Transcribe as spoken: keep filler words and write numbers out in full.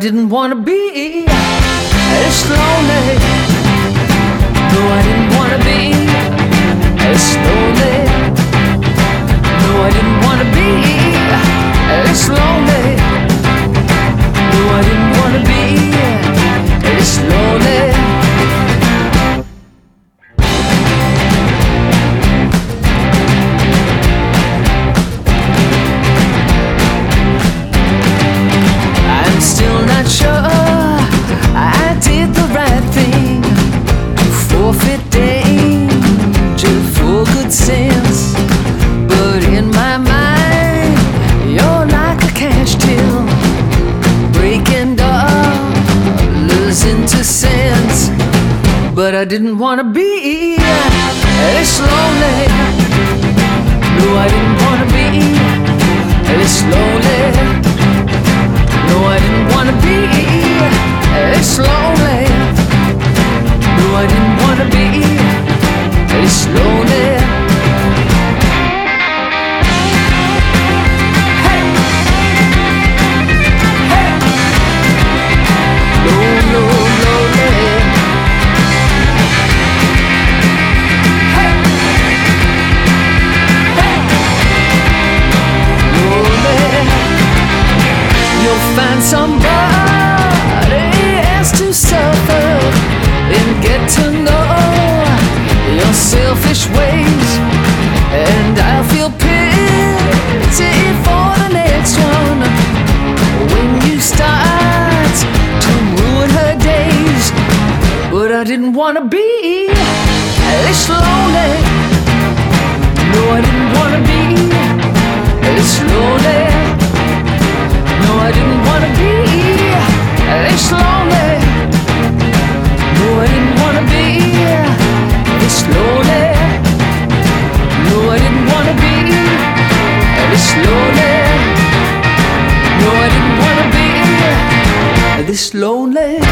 didn't wanna be this lonely. No, I didn't wanna be this lonely. No, I didn't wanna be this lonely. No, I didn't wanna be this lonely. I'm still not sure I did the right thing to forfeit danger for good sense. But in my mind, you're like a cash till, breaking dollars into cents. But I didn't wanna be this lonely. No, I didn't wanna be this lonely. No, I didn't wanna be this lonely. No, I didn't wanna be this lonely. Hey, hey, no, no, lonely. Hey, hey, lonely. You'll find somebody else to suffer and get to know your selfish ways, and I'll feel pity for the next one when you start to ruin her days. But I didn't wanna be this lonely. No, I didn't wanna be this lonely. No, I didn't wanna be this lonely. No, I didn't wanna be this lonely. No, I didn't wanna be this lonely. No, I didn't wanna be this lonely.